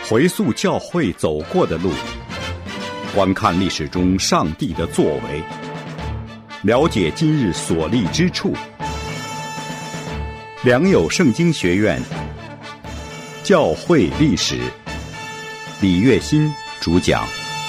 回溯教会走过的路，观看历史中上帝的作为，了解今日所立之处。良友圣经学院教会历史，李月新主讲。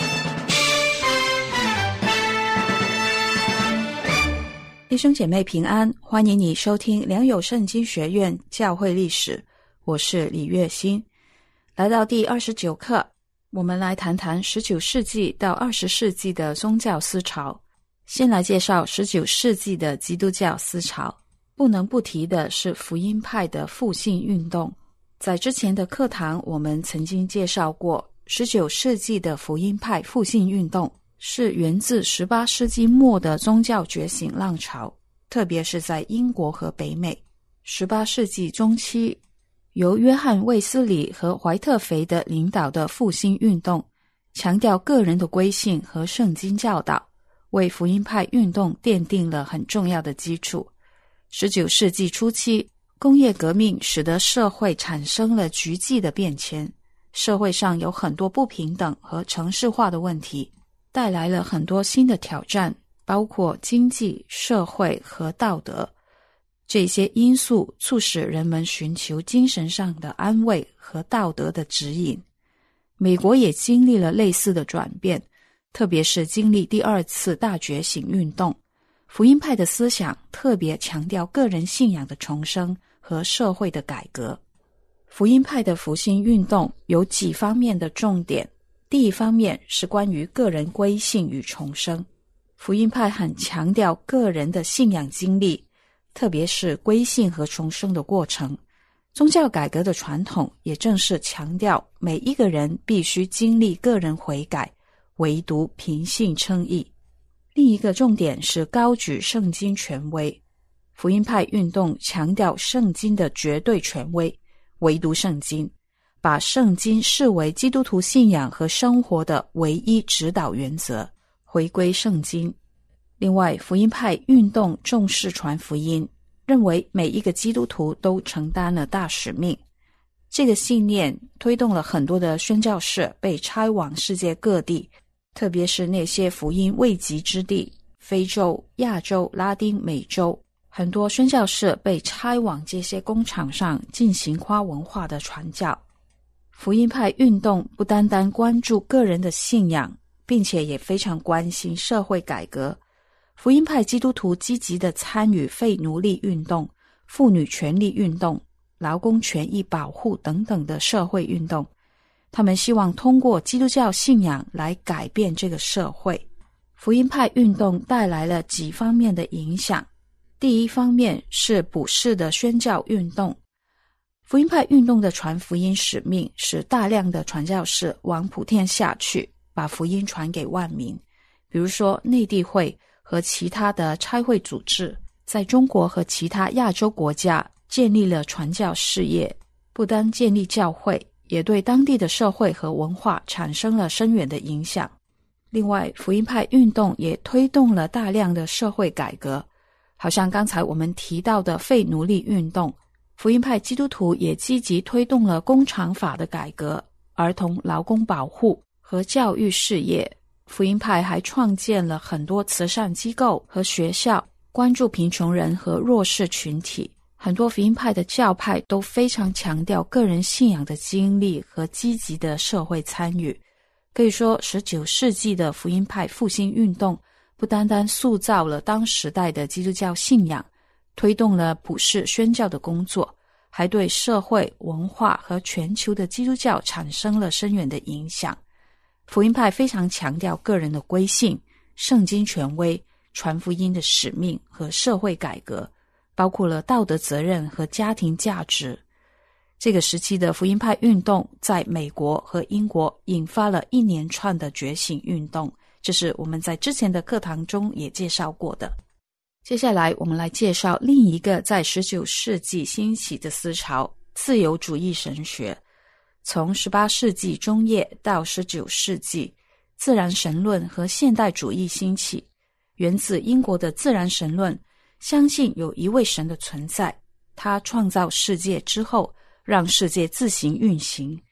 弟兄姐妹平安，欢迎你收听良友圣经学院教会历史，我是李月新。来到第29课，我们来谈谈19世纪到20世纪的宗教思潮。先来介绍19世纪的基督教思潮，不能不提的是福音派的复兴运动。在之前的课堂，我们曾经介绍过19世纪的福音派复兴运动是源自18世纪末的宗教觉醒浪潮，特别是在英国和北美。18世纪中期，由约翰·卫斯理和怀特肥德领导的复兴运动，强调个人的归信和圣经教导，为福音派运动奠定了很重要的基础。19世纪初期，工业革命使得社会产生了急剧的变迁，社会上有很多不平等和城市化的问题，带来了很多新的挑战，包括经济、社会和道德。这些因素促使人们寻求精神上的安慰和道德的指引。美国也经历了类似的转变，特别是经历第二次大觉醒运动。福音派的思想特别强调个人信仰的重生和社会的改革。福音派的复兴运动有几方面的重点。第一方面是关于个人归信与重生。福音派很强调个人的信仰经历，特别是归信和重生的过程。宗教改革的传统也正是强调每一个人必须经历个人悔改，唯独凭信称义。另一个重点是高举圣经权威。福音派运动强调圣经的绝对权威，唯独圣经，把圣经视为基督徒信仰和生活的唯一指导原则，回归圣经。另外，福音派运动重视传福音，认为每一个基督徒都承担了大使命。这个信念推动了很多的宣教士被差往世界各地，特别是那些福音未及之地，非洲、亚洲、拉丁美洲，很多宣教士被差往这些工厂上进行跨文化的传教。福音派运动不单单关注个人的信仰，并且也非常关心社会改革。福音派基督徒积极地参与废奴隶运动、妇女权利运动、劳工权益保护等等的社会运动。他们希望通过基督教信仰来改变这个社会。福音派运动带来了几方面的影响。第一方面是普世的宣教运动。福音派运动的传福音使命使大量的传教士往普天下去，把福音传给万民。比如说内地会和其他的差会组织在中国和其他亚洲国家建立了传教事业，不单建立教会，也对当地的社会和文化产生了深远的影响。另外，福音派运动也推动了大量的社会改革，好像刚才我们提到的废奴隶运动。福音派基督徒也积极推动了工厂法的改革、儿童劳工保护和教育事业。福音派还创建了很多慈善机构和学校，关注贫穷人和弱势群体。很多福音派的教派都非常强调个人信仰的经历和积极的社会参与。可以说19世纪的福音派复兴运动不单单塑造了当时代的基督教信仰，推动了普世宣教的工作，还对社会、文化和全球的基督教产生了深远的影响。福音派非常强调个人的归信、圣经权威、传福音的使命和社会改革，包括了道德责任和家庭价值。这个时期的福音派运动在美国和英国引发了一连串的觉醒运动，这是我们在之前的课堂中也介绍过的。接下来我们来介绍另一个在19世纪兴起的思潮，自由主义神学。从18世纪中叶到19世纪，自然神论和现代主义兴起。源自英国的自然神论相信有一位神的存在，他创造世界之后让世界自行运行。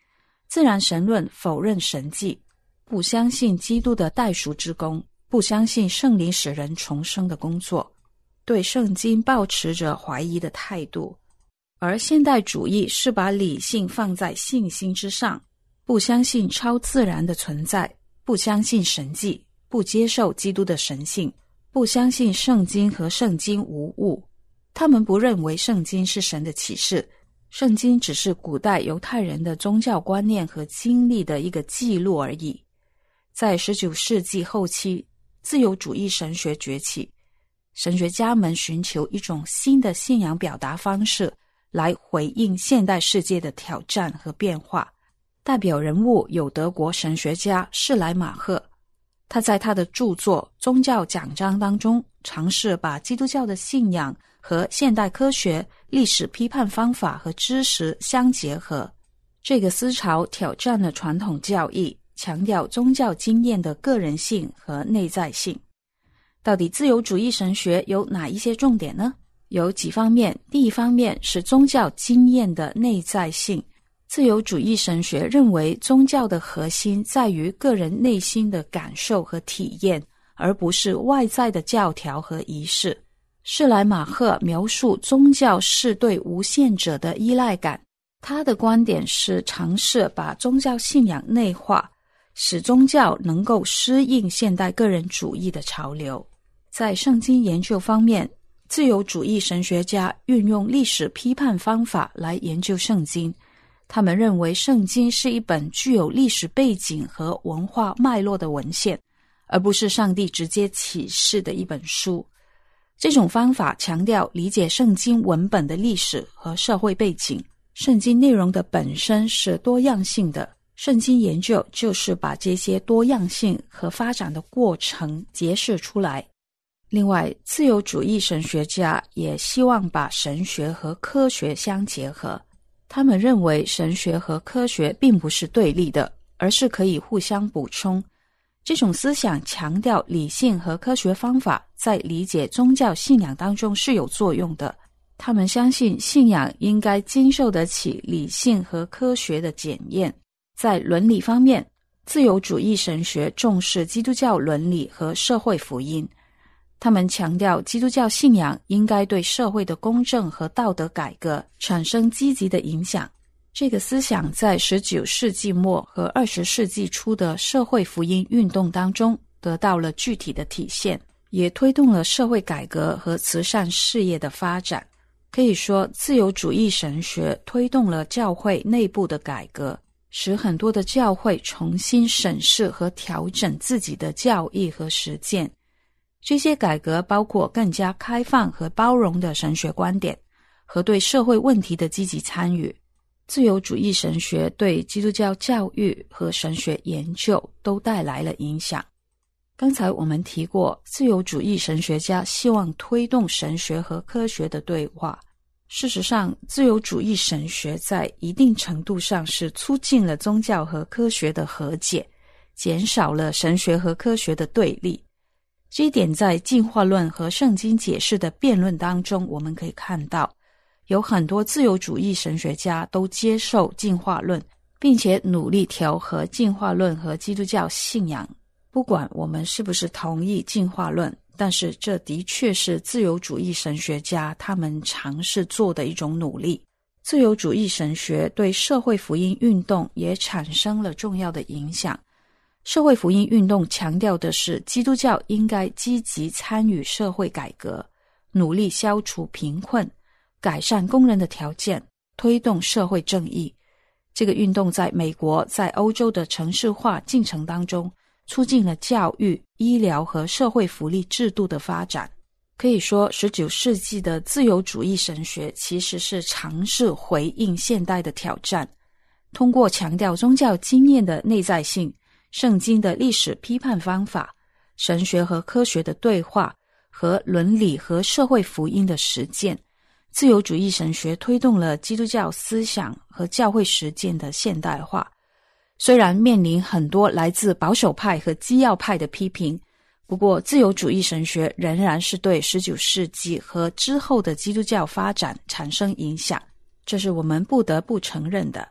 自然神论否认神迹，不相信基督的代赎之功，不相信圣灵使人重生的工作，对圣经抱持着怀疑的态度。而现代主义是把理性放在信心之上，不相信超自然的存在，不相信神迹，不接受基督的神性，不相信圣经和圣经无误。他们不认为圣经是神的启示，圣经只是古代犹太人的宗教观念和经历的一个记录而已。在19世纪后期，自由主义神学崛起，神学家们寻求一种新的信仰表达方式来回应现代世界的挑战和变化。代表人物有德国神学家施莱马赫，他在他的著作《宗教讲章》当中尝试把基督教的信仰和现代科学、历史批判方法和知识相结合。这个思潮挑战了传统教义，强调宗教经验的个人性和内在性。到底自由主义神学有哪一些重点呢？有几方面。第一方面是宗教经验的内在性。自由主义神学认为宗教的核心在于个人内心的感受和体验，而不是外在的教条和仪式。施莱马赫描述宗教是对无限者的依赖感，他的观点是尝试把宗教信仰内化，使宗教能够适应现代个人主义的潮流。在圣经研究方面，自由主义神学家运用历史批判方法来研究圣经。他们认为圣经是一本具有历史背景和文化脉络的文献，而不是上帝直接启示的一本书。这种方法强调理解圣经文本的历史和社会背景。圣经内容的本身是多样性的，圣经研究就是把这些多样性和发展的过程揭示出来。另外，自由主义神学家也希望把神学和科学相结合。他们认为神学和科学并不是对立的，而是可以互相补充。这种思想强调理性和科学方法在理解宗教信仰当中是有作用的。他们相信信仰应该经受得起理性和科学的检验。在伦理方面，自由主义神学重视基督教伦理和社会福音。他们强调基督教信仰应该对社会的公正和道德改革产生积极的影响。这个思想在19世纪末和20世纪初的社会福音运动当中得到了具体的体现，也推动了社会改革和慈善事业的发展。可以说，自由主义神学推动了教会内部的改革，使很多的教会重新审视和调整自己的教义和实践。这些改革包括更加开放和包容的神学观点和对社会问题的积极参与。自由主义神学对基督教教育和神学研究都带来了影响。刚才我们提过，自由主义神学家希望推动神学和科学的对话。事实上，自由主义神学在一定程度上是促进了宗教和科学的和解，减少了神学和科学的对立。这一点在进化论和圣经解释的辩论当中我们可以看到，有很多自由主义神学家都接受进化论，并且努力调和进化论和基督教信仰。不管我们是不是同意进化论，但是这的确是自由主义神学家他们尝试做的一种努力。自由主义神学对社会福音运动也产生了重要的影响。社会福音运动强调的是基督教应该积极参与社会改革，努力消除贫困，改善工人的条件，推动社会正义。这个运动在美国、在欧洲的城市化进程当中，促进了教育、医疗和社会福利制度的发展。可以说，19世纪的自由主义神学其实是尝试回应现代的挑战，通过强调宗教经验的内在性、圣经的历史批判方法、神学和科学的对话和伦理和社会福音的实践，自由主义神学推动了基督教思想和教会实践的现代化。虽然面临很多来自保守派和基要派的批评，不过自由主义神学仍然是对19世纪和之后的基督教发展产生影响，这是我们不得不承认的。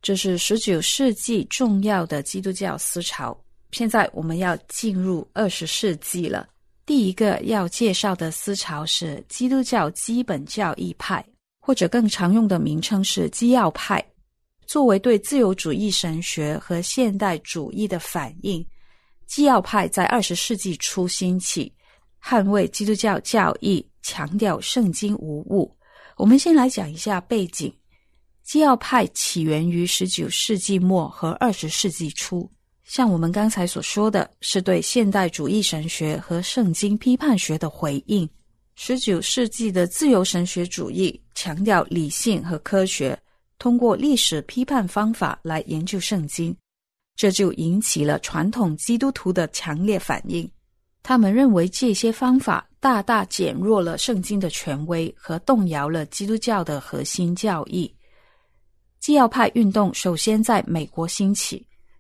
这是19世纪重要的基督教思潮。现在我们要进入20世纪了。第一个要介绍的思潮是基督教基本教义派，或者更常用的名称是基要派。作为对自由主义神学和现代主义的反应，基要派在20世纪初兴起，捍卫基督教教义，强调圣经无误。我们先来讲一下背景。基要派起源于19世纪末和20世纪初，像我们刚才所说的，是对现代主义神学和圣经批判学的回应。19世纪的自由神学主义强调理性和科学，通过历史批判方法来研究圣经，这就引起了传统基督徒的强烈反应。他们认为这些方法大大减弱了圣经的权威和动摇了基督教的核心教义。基要派运动首先在美国兴起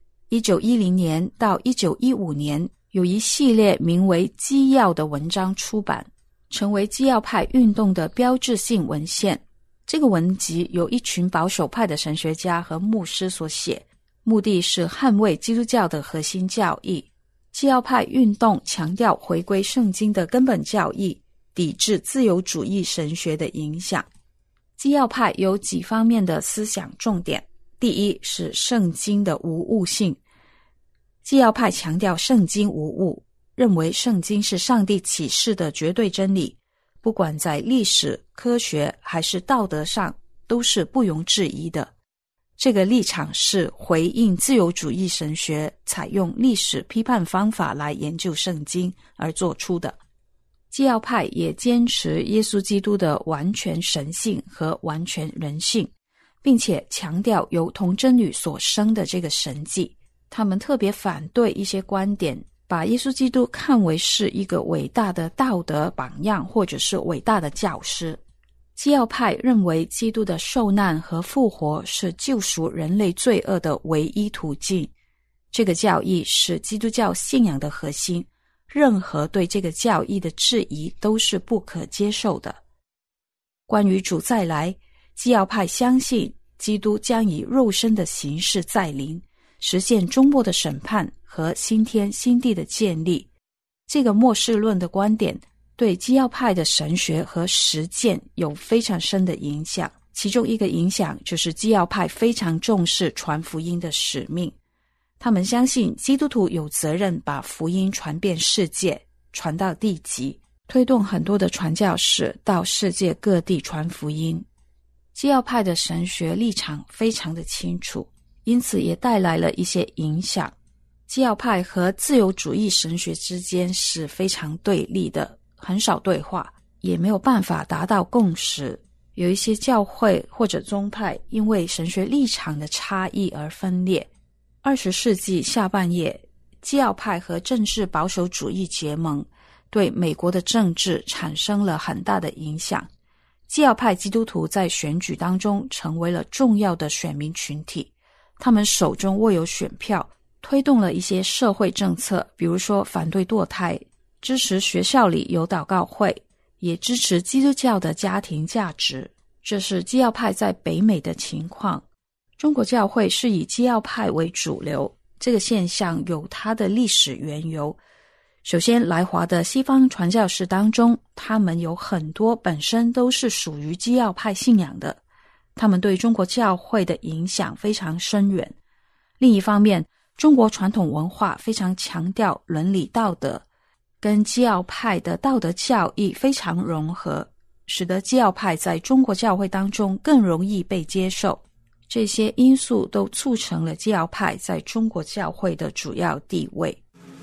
，1910年到1915年有一系列名为《基要》的文章出版，成为基要派运动的标志性文献。这个文集由一群保守派的神学家和牧师所写，目的是捍卫基督教的核心教义。基要派运动强调回归圣经的根本教义，抵制自由主义神学的影响。基要派有几方面的思想重点。第一是圣经的无误性。基要派强调圣经无误，认为圣经是上帝启示的绝对真理，不管在历史、科学还是道德上都是不容置疑的。这个立场是回应自由主义神学采用历史批判方法来研究圣经而做出的。基要派也坚持耶稣基督的完全神性和完全人性，并且强调由童贞女所生的这个神迹。他们特别反对一些观点，把耶稣基督看为是一个伟大的道德榜样，或者是伟大的教师。基要派认为基督的受难和复活是救赎人类罪恶的唯一途径。这个教义是基督教信仰的核心，任何对这个教义的质疑都是不可接受的。关于主再来，基要派相信基督将以肉身的形式再临，实现终末的审判和新天新地的建立。这个末世论的观点对基要派的神学和实践有非常深的影响。其中一个影响就是基要派非常重视传福音的使命。他们相信基督徒有责任把福音传遍世界，传到地极，推动很多的传教士到世界各地传福音。基要派的神学立场非常的清楚，因此也带来了一些影响。基要派和自由主义神学之间是非常对立的，很少对话，也没有办法达到共识。有一些教会或者宗派因为神学立场的差异而分裂。20世纪下半叶，基要派和政治保守主义结盟，对美国的政治产生了很大的影响。基要派基督徒在选举当中成为了重要的选民群体，他们手中握有选票，推动了一些社会政策，比如说反对堕胎，支持学校里有祷告会，也支持基督教的家庭价值。这是基要派在北美的情况。中国教会是以基要派为主流，这个现象有它的历史缘由。首先，来华的西方传教士当中，他们有很多本身都是属于基要派信仰的，他们对中国教会的影响非常深远。另一方面，中国传统文化非常强调伦理道德，跟基要派的道德教义非常融合，使得基要派在中国教会当中更容易被接受。这些因素都促成了基要派在中国教会的主要地位。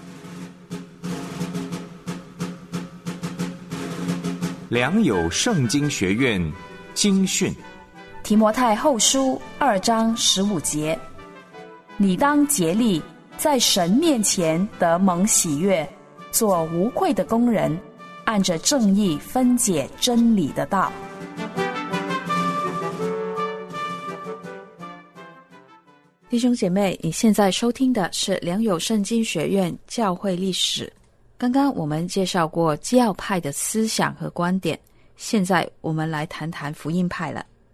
良友圣经学院经训， 提摩太后书2章15节，你当竭力在神面前得蒙喜悦，做无愧的工人，按着正义分解真理的道。 弟兄姐妹，你现在收听的是良友圣经学院教会历史。刚刚我们介绍过基要派的思想和观点，现在我们来谈谈福音派了。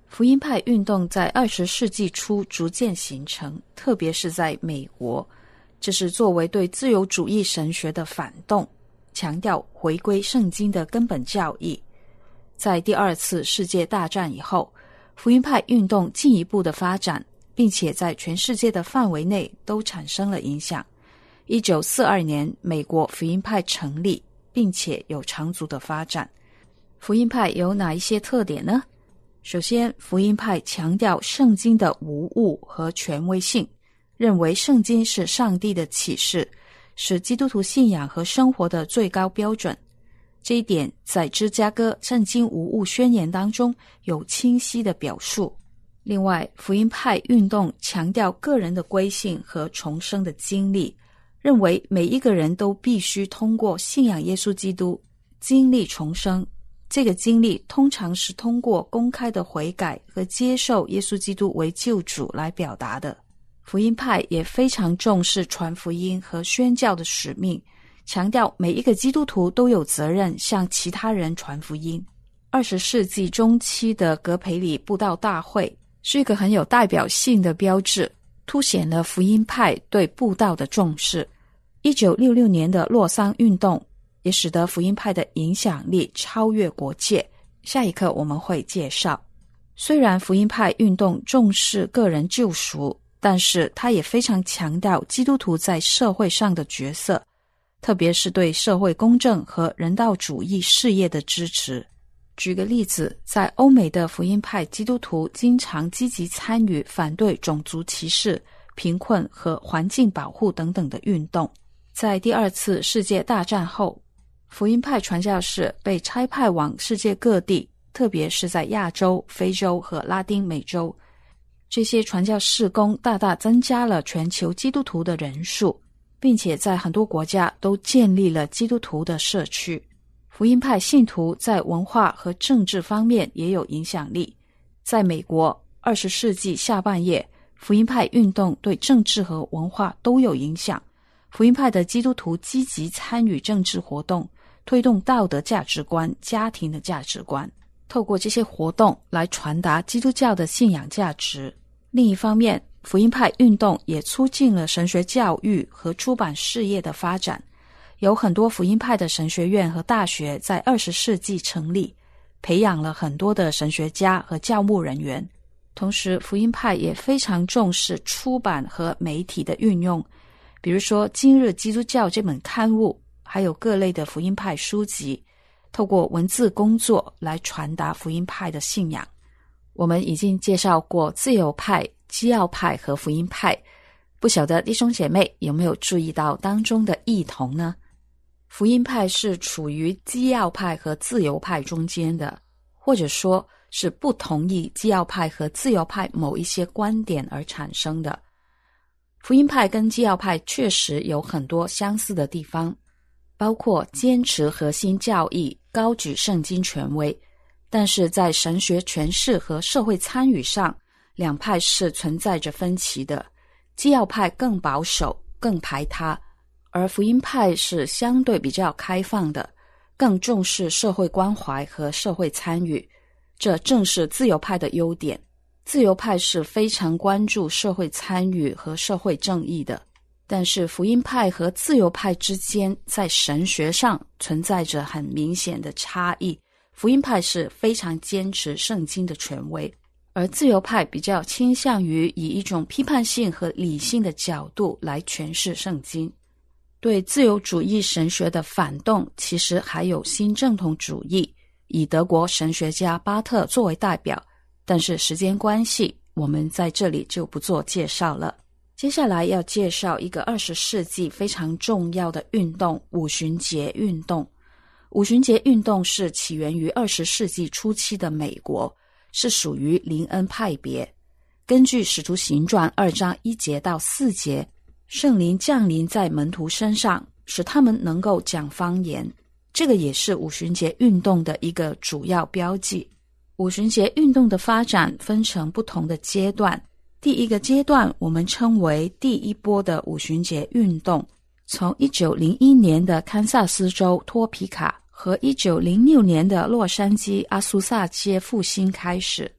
福音派运动在20世纪初逐渐形成，特别是在美国，这是作为对自由主义神学的反动，强调回归圣经的根本教义。在第2次世界大战以后，福音派运动进一步的发展，并且在全世界的范围内都产生了影响。1942年，美国福音派成立，并且有长足的发展。福音派有哪一些特点呢？首先，福音派强调圣经的无误和权威性，认为圣经是上帝的启示，是基督徒信仰和生活的最高标准。这一点在芝加哥圣经无误宣言当中有清晰的表述。另外，福音派运动强调个人的归信和重生的经历，认为每一个人都必须通过信仰耶稣基督经历重生。这个经历通常是通过公开的悔改和接受耶稣基督为救主来表达的。福音派也非常重视传福音和宣教的使命，强调每一个基督徒都有责任向其他人传福音。20世纪中期的格培里布道大会是一个很有代表性的标志，凸显了福音派对布道的重视。1966年的洛桑运动也使得福音派的影响力超越国界，下一课我们会介绍。虽然福音派运动重视个人救赎，但是他也非常强调基督徒在社会上的角色，特别是对社会公正和人道主义事业的支持。举个例子，在欧美的福音派基督徒经常积极参与反对种族歧视、贫困和环境保护等等的运动。在第2次世界大战后，福音派传教士被差派往世界各地，特别是在亚洲、非洲和拉丁美洲。这些传教事工大大增加了全球基督徒的人数，并且在很多国家都建立了基督徒的社区。福音派信徒在文化和政治方面也有影响力。在美国，20世纪下半叶，福音派运动对政治和文化都有影响。福音派的基督徒积极参与政治活动，推动道德价值观、家庭的价值观，透过这些活动来传达基督教的信仰价值。另一方面，福音派运动也促进了神学教育和出版事业的发展。有很多福音派的神学院和大学在20世纪成立，培养了很多的神学家和教牧人员。同时，福音派也非常重视出版和媒体的运用，比如说《今日基督教》这本刊物，还有各类的福音派书籍，透过文字工作来传达福音派的信仰。我们已经介绍过自由派、基要派和福音派，不晓得弟兄姐妹有没有注意到当中的异同呢？福音派是处于基要派和自由派中间的，或者说是不同意基要派和自由派某一些观点而产生的。福音派跟基要派确实有很多相似的地方，包括坚持核心教义，高举圣经权威，但是在神学诠释和社会参与上，两派是存在着分歧的。基要派更保守，更排他，而福音派是相对比较开放的，更重视社会关怀和社会参与。这正是自由派的优点。自由派是非常关注社会参与和社会正义的，但是福音派和自由派之间在神学上存在着很明显的差异。福音派是非常坚持圣经的权威，而自由派比较倾向于以一种批判性和理性的角度来诠释圣经。对自由主义神学的反动其实还有新正统主义，以德国神学家巴特作为代表，但是时间关系，我们在这里就不做介绍了。接下来要介绍一个20世纪非常重要的运动——五旬节运动。五旬节运动是起源于20世纪初期的美国，是属于林恩派别。根据使徒行传2章1节到4节，圣灵降临在门徒身上，使他们能够讲方言。这个也是五旬节运动的一个主要标记。五旬节运动的发展分成不同的阶段。第一个阶段我们称为第一波的五旬节运动，从1901年的堪萨斯州托皮卡和1906年的洛杉矶阿苏萨街复兴开始。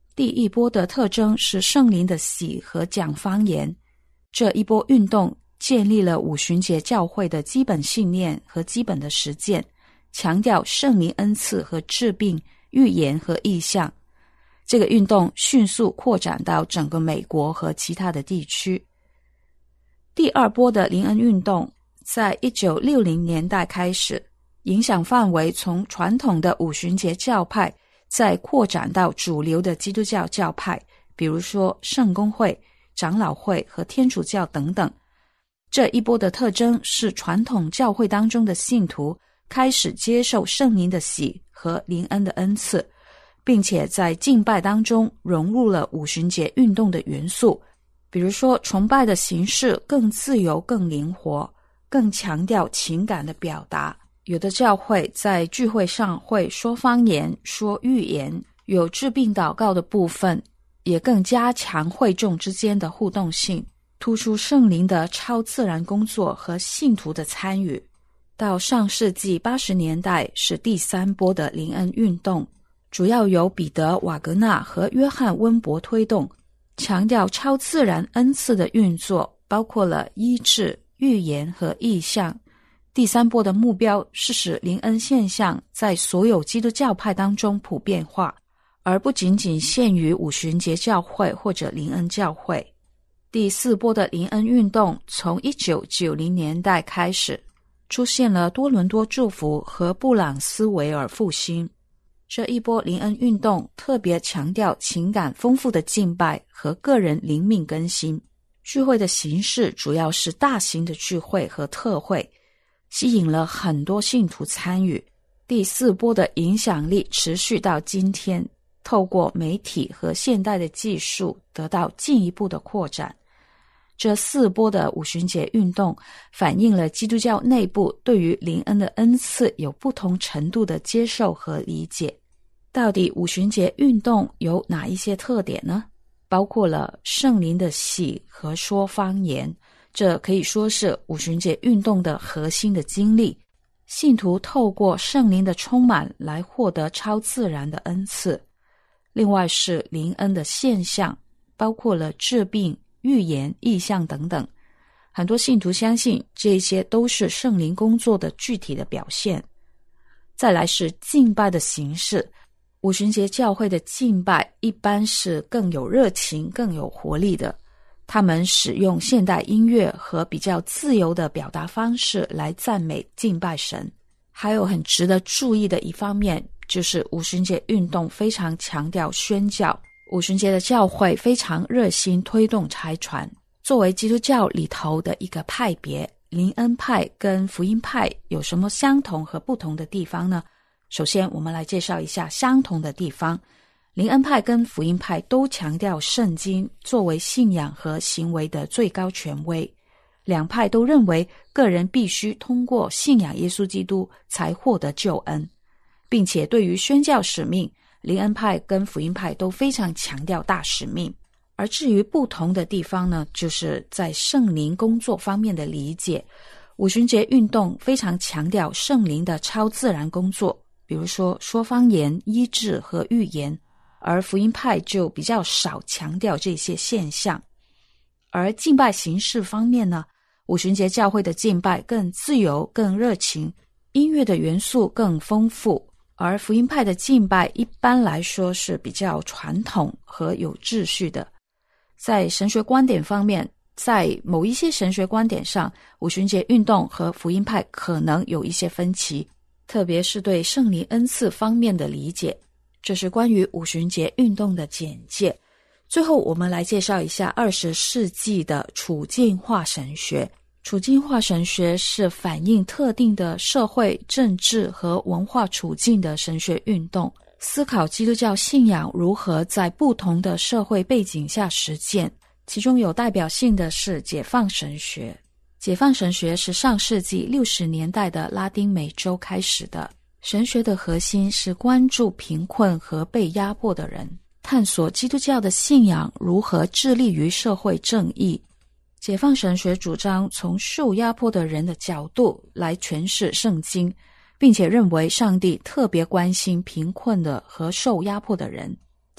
第一波的特征是圣灵的喜和讲方言。这一波运动建立了五旬节教会的基本信念和基本的实践，强调圣灵恩赐和治病、预言和异象。这个运动迅速扩展到整个美国和其他的地区。第二波的灵恩运动在1960年代开始，影响范围从传统的五旬节教派再扩展到主流的基督教教派，比如说圣公会、长老会和天主教等等。这一波的特征是传统教会当中的信徒开始接受圣灵的喜和灵恩的恩赐，并且在敬拜当中融入了五旬节运动的元素，比如说崇拜的形式更自由、更灵活，更强调情感的表达。有的教会在聚会上会说方言、说预言，有治病祷告的部分，也更加强会众之间的互动性，突出圣灵的超自然工作和信徒的参与。到上世纪80年代是第三波的灵恩运动，主要由彼得·瓦格纳和约翰·温伯推动，强调超自然恩赐的运作，包括了医治、预言和异象。第三波的目标是使灵恩现象在所有基督教派当中普遍化，而不仅仅限于五旬节教会或者灵恩教会。第四波的灵恩运动从1990年代开始，出现了多伦多祝福和布朗斯维尔复兴。这一波灵恩运动特别强调情感丰富的敬拜和个人灵命更新。聚会的形式主要是大型的聚会和特会，吸引了很多信徒参与。第四波的影响力持续到今天，透过媒体和现代的技术得到进一步的扩展。这四波的五旬节运动反映了基督教内部对于灵恩的恩赐有不同程度的接受和理解。到底五旬节运动有哪一些特点呢？包括了圣灵的喜和说方言，这可以说是五旬节运动的核心的经历。信徒透过圣灵的充满来获得超自然的恩赐。另外是灵恩的现象，包括了治病、预言、异象等等。很多信徒相信这些都是圣灵工作的具体的表现。再来是敬拜的形式，五旬节教会的敬拜一般是更有热情、更有活力的。他们使用现代音乐和比较自由的表达方式来赞美敬拜神。还有很值得注意的一方面，就是五旬节运动非常强调宣教。五旬节的教会非常热心推动差传。作为基督教里头的一个派别，灵恩派跟福音派有什么相同和不同的地方呢？首先我们来介绍一下相同的地方。灵恩派跟福音派都强调圣经作为信仰和行为的最高权威。两派都认为个人必须通过信仰耶稣基督才获得救恩，并且对于宣教使命，灵恩派跟福音派都非常强调大使命。而至于不同的地方呢，就是在圣灵工作方面的理解。五旬节运动非常强调圣灵的超自然工作，比如说说方言、医治和预言，而福音派就比较少强调这些现象。而敬拜形式方面呢，五旬节教会的敬拜更自由、更热情，音乐的元素更丰富，而福音派的敬拜一般来说是比较传统和有秩序的。在神学观点方面，在某一些神学观点上，五旬节运动和福音派可能有一些分歧，特别是对圣灵恩赐方面的理解。这是关于五旬节运动的简介。最后我们来介绍一下20世纪的处境化神学。处境化神学是反映特定的社会、政治和文化处境的神学运动，思考基督教信仰如何在不同的社会背景下实践。其中有代表性的是解放神学。解放神学是上世纪60年代的拉丁美洲开始的。神学的核心是关注贫困和被压迫的人，探索基督教的信仰如何致力于社会正义。解放神学主张从受压迫的人的角度来诠释圣经，并且认为上帝特别关心贫困的和受压迫的人。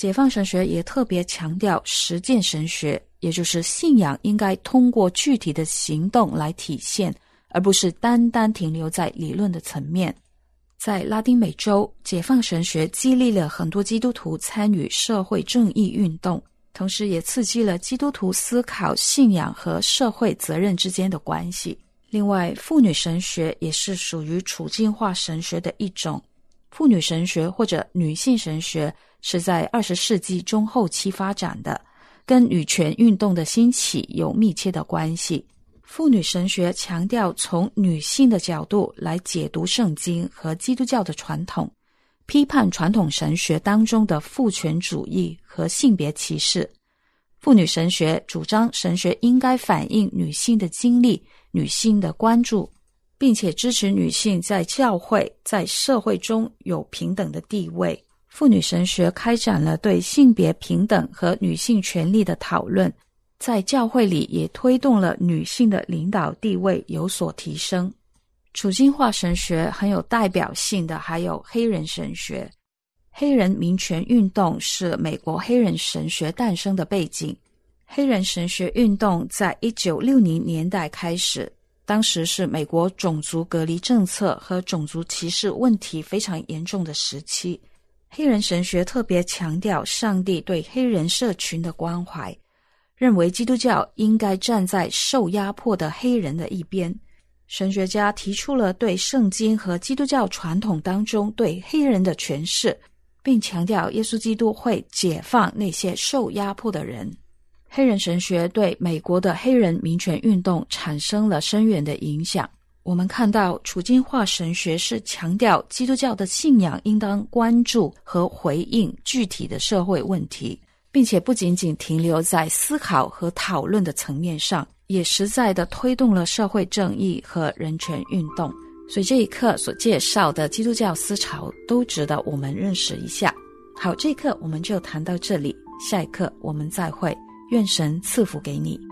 解放神学也特别强调实践神学，也就是信仰应该通过具体的行动来体现，而不是单单停留在理论的层面。在拉丁美洲，解放神学激励了很多基督徒参与社会正义运动，同时也刺激了基督徒思考信仰和社会责任之间的关系。另外，妇女神学也是属于处境化神学的一种。妇女神学或者女性神学是在20世纪中后期发展的，跟女权运动的兴起有密切的关系。妇女神学强调从女性的角度来解读圣经和基督教的传统，批判传统神学当中的父权主义和性别歧视。妇女神学主张神学应该反映女性的经历、女性的关注，并且支持女性在教会、在社会中有平等的地位。妇女神学开展了对性别平等和女性权利的讨论，在教会里也推动了女性的领导地位有所提升。处境化神学很有代表性的还有黑人神学。黑人民权运动是美国黑人神学诞生的背景。黑人神学运动在1960年代开始，当时是美国种族隔离政策和种族歧视问题非常严重的时期。黑人神学特别强调上帝对黑人社群的关怀，认为基督教应该站在受压迫的黑人的一边。神学家提出了对圣经和基督教传统当中对黑人的诠释，并强调耶稣基督会解放那些受压迫的人。黑人神学对美国的黑人民权运动产生了深远的影响。我们看到处境化神学是强调基督教的信仰应当关注和回应具体的社会问题，并且不仅仅停留在思考和讨论的层面上，也实在地推动了社会正义和人权运动。所以这一课所介绍的基督教思潮都值得我们认识一下。好，这一课我们就谈到这里，下一课我们再会，愿神赐福给你。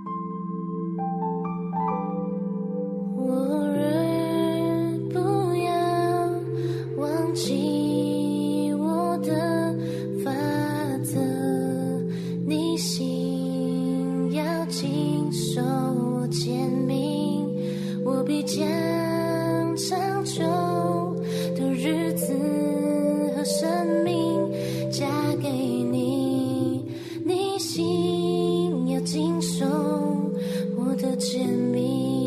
我人不要忘记我的法则，你心要谨守我诫命，我必将长久的日子和生命嫁给你，你心要谨守我的诫命。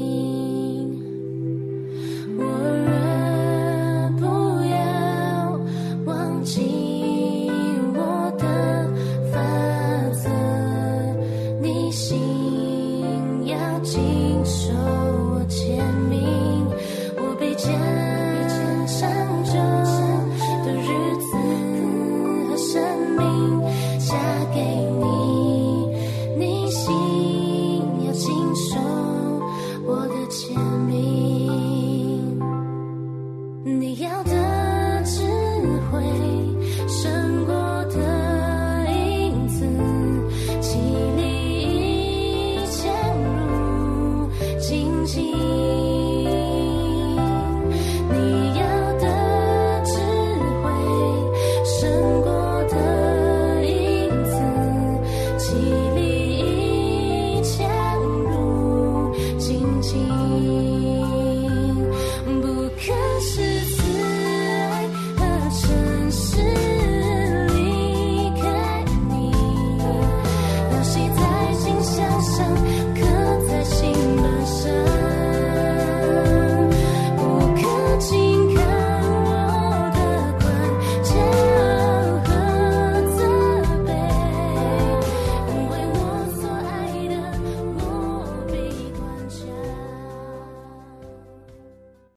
我人不要忘记我的法则，你心